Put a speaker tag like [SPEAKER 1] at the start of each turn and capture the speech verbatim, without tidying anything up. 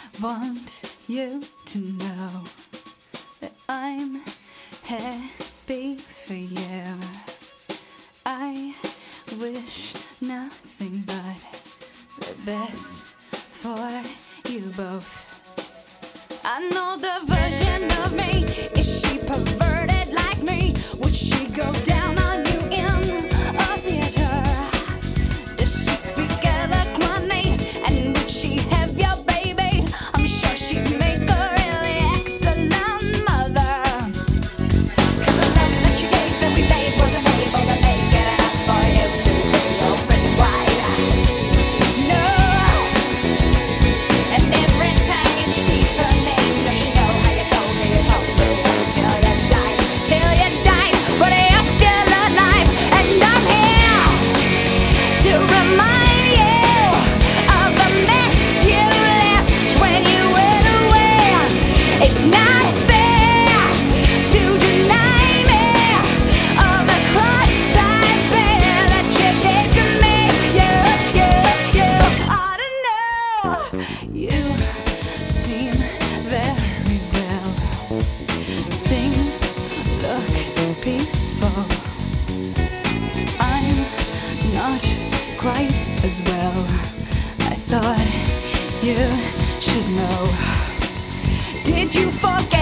[SPEAKER 1] want you to know that I'm happy for you. I wish nothing but the best for you both. I know the version of me. Is she perverted like me? Would she go down on you in a theater? Does she speak eloquently? And would she have your baby? I'm sure she'd make a really excellent mother. Cause the love that you gave that we made wasn't able to make it enough for you to be open wide. No. And every time you speak her name, does she know how you told me you told me till you died, till you died, but you're still alive, and I'm here to remind you of the mess you left when you went away. It's not fair to deny me of the cross I bear that you gave to me. You, you, you ought to know. You seem very well. Things look peaceful. I'm not quite as well. I thought you should know. Did you forget?